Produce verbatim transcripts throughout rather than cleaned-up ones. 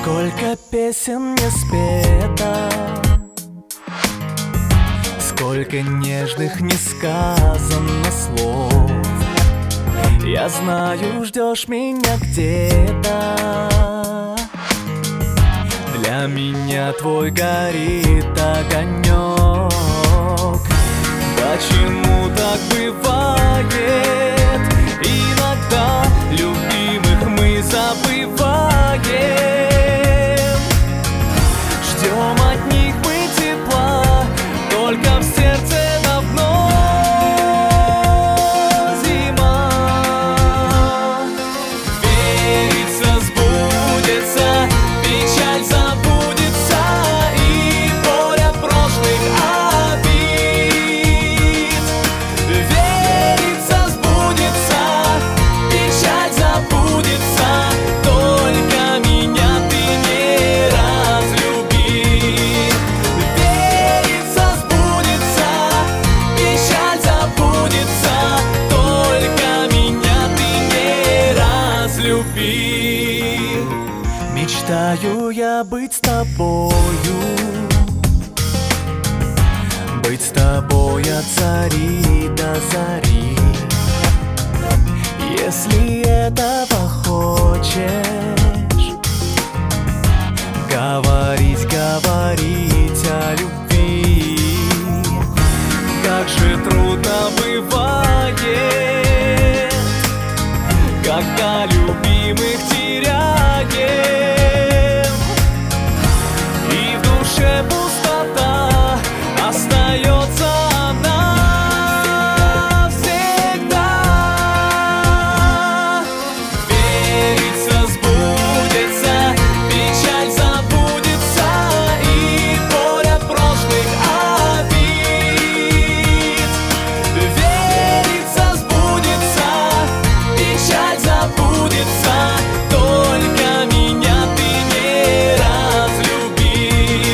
Сколько песен не спето, сколько нежных не сказано слов. Я знаю, ждешь меня где-то. Для меня твой горит огонек. Почему так бывает? Иногда любимых мы забываем. Ждем от них мы тепла, только в сердце давно зима. Верится, сбудется, печаль забудется, и боль от прошлых обид. Верится, сбудется, печаль забудется, только меня ты не разлюби. Верится, сбудется, печаль забудется, только меня ты не разлюби. Мечтаю я быть с тобою, быть с тобой от зари до зари. Если этого хочешь, говорить, говорить о любви. Как же трудно бывает, когда любимых теряем, и в душе пустота остается она всегда. Верится, сбудется, печаль забудется, и боль от прошлых обид. Верится, сбудется, печаль забудется, только меня ты не разлюби.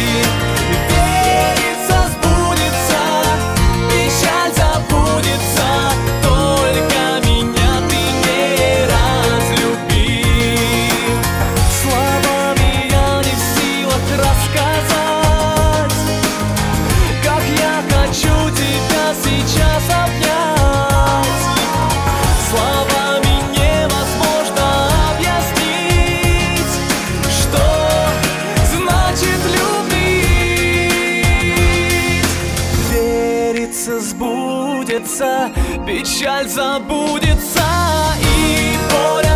Верится, сбудется, печаль забудется, только меня ты не разлюби. Словами я не в силах рассказать, как я хочу тебя сейчас обнять. Словами невозможно объяснить, что значит любить. Верится, сбудется, печаль забудется, и боль